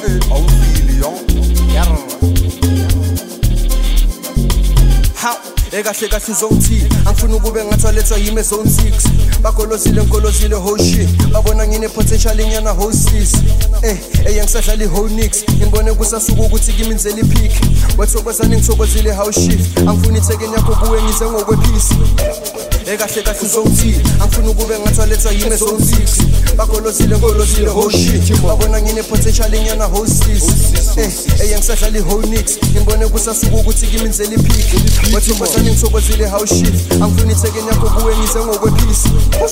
awufili yo ha ekahle kahle uzongithini angifuni ukube ngathwalethwa yimi zone 6 bagolozile whole shit babona ngine potential inyana hostess eyangisadlala ihonix ngibone kusasuka ukuthi kimi nzela ipick wethokozana ngithokozile house shift angifuni ithekeni yakho kuwe ngize ngokwephisi ekahle kahle uzongithini angifuni ukube ngathwalethwa yimi zone 6 bagolozile whole shit babona ngine potential inyana hostess eyangisadlala ihonix ngibone kusasuka ukuthi kimi nzela ipick wethokozana ngithokozile house shift angifuni ithekeni yakho kuwe ngize ngokwephisi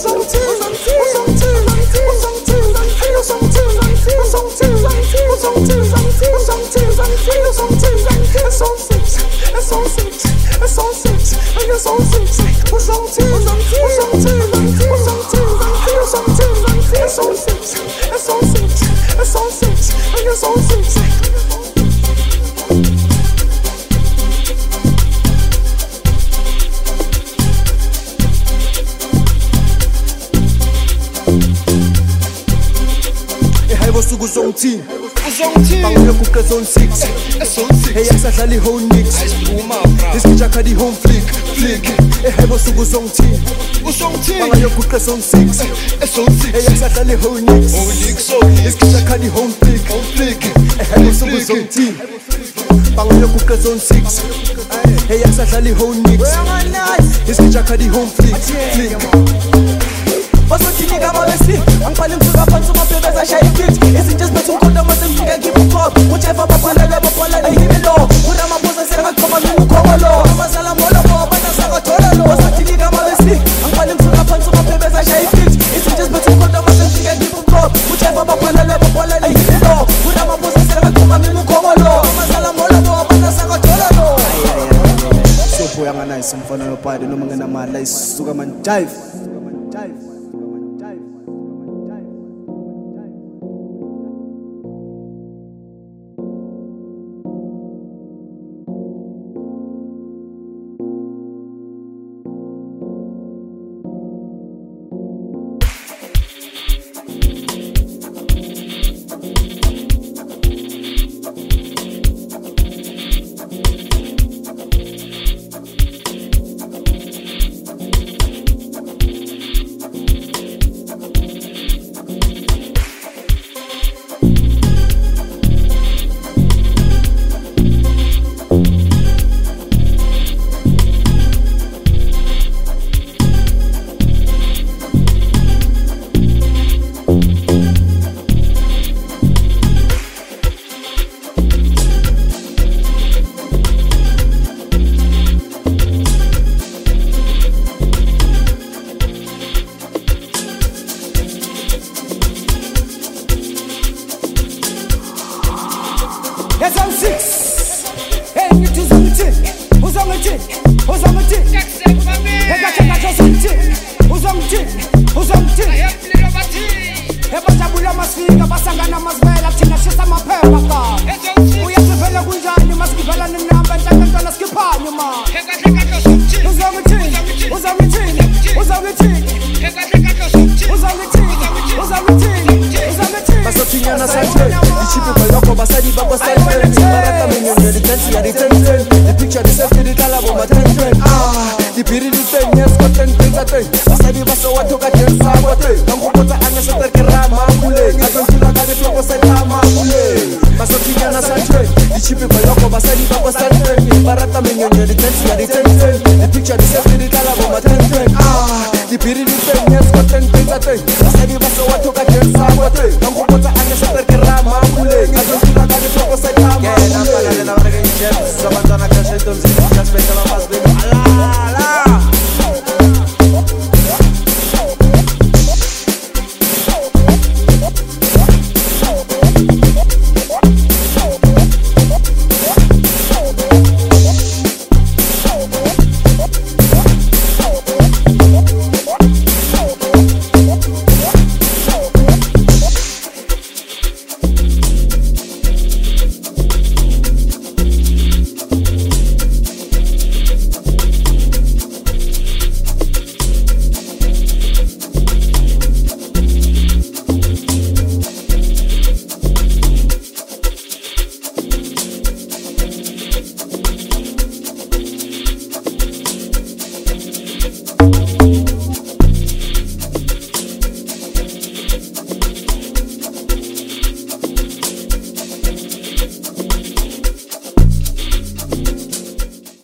Suku uzongithini bangiyokuqe zone 6 eyakusadlala ihonix isikija khadi home flick ehebo suku uzongithini bangiyokuqe zone 6 eyakusadlala ihonix isikija khadi home flick ehebo suku uzongithini bangiyokuqe zone 6 eyakusadlala ihonix isikija khadi home flick basothini kababesi angibhale ngisuka phansi umabhebeza shaya ibeat izinto ezibethu umkhondo mase ngifike ngipop uJeva babhalele babhalele yimilo uramaphosa sengaqhoma ngikukholo abazala molo bona sakathola lo basothini kababesi angibhale ngisuka phansi umabhebeza shaya ibeat izinto ezibethu umkhondo mase ngifike ngipop uJeva babhalele babhalele yimilo uramaphosa sengaqhoma ngikukholo abazala molo bona sakathola lo soboya nganice umfana nobhadi noma ngenamali ayisuka man dive The picture